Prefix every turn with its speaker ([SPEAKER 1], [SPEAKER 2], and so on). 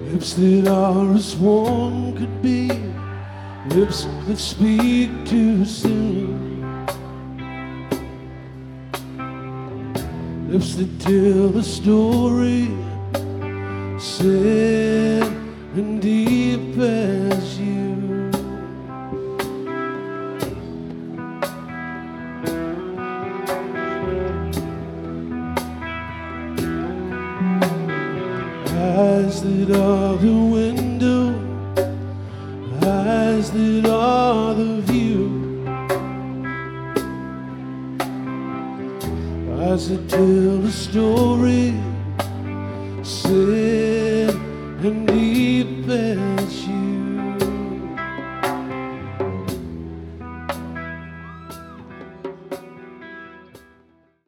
[SPEAKER 1] Lips that are as one could be, lips that speak too soon, lips that tell the story, sad and deep as you. Eyes that are the window, eyes that are the view, eyes that tell the story, sad and